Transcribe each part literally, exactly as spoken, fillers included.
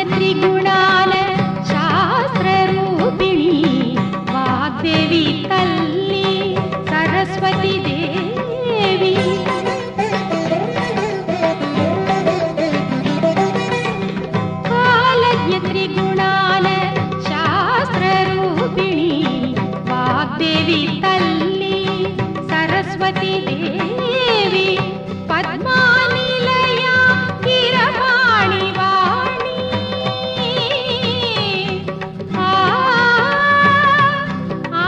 త్రిగుణాల శాస్త్రరూపిణి వాగ్దేవి తల్లి సరస్వతి దేవి కాలజ్ఞ త్రిగుణాల శాస్త్రరూపిణి వాగ్దేవి తల్లి సరస్వతి దేవి పద్మానిలయ కిరవాణి వాణి ఆ ఆ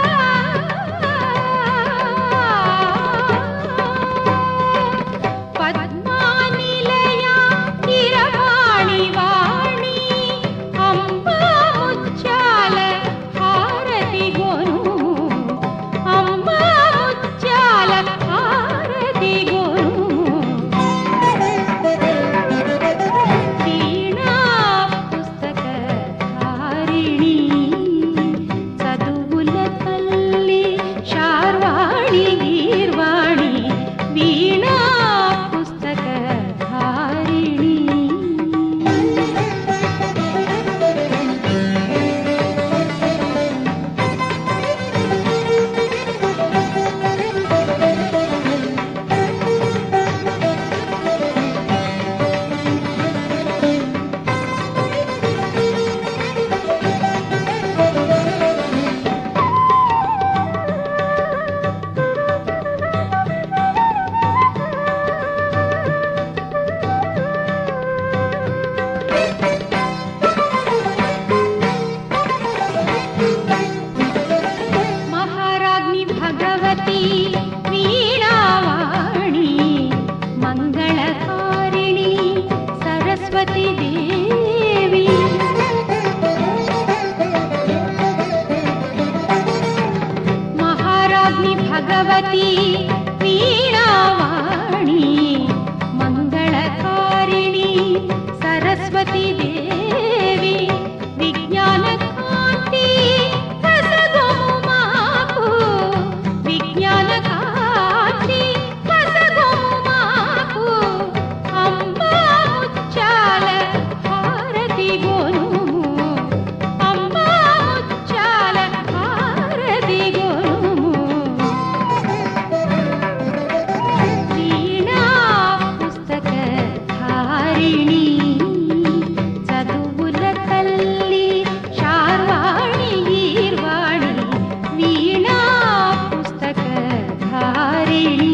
పద్మానిలయ కిరవాణి వాణి అంబా ముత్యాల హారతి గోను అంబా ముత్యాల హారతి గోను వీణా పుస్తక ధారిణి చదువుల తల్లి శార్వాణి గీర్వాణి వీణా పుస్తక ధారిణి మహారాజ్ఞి భగవతి వీణావాణి మంగళకారిణి సరస్వతి దేవి మహారాజ్ఞి భగవతి వీణావాణి మంగళకారిణి సరస్వతి దేవి విజ్ఞాన కాంతి కసగొము మాకు విజ్ఞాన కాంతి కసగొము మాకు అంబా ముత్యాల హారతి గోనుము అంబా ముత్యాల హారతి గోనుము వీణా పుస్తక ధారిణి చదువుల తల్లి శార్వాణి గీర్వాణి వీణా పుస్తక ధారిణి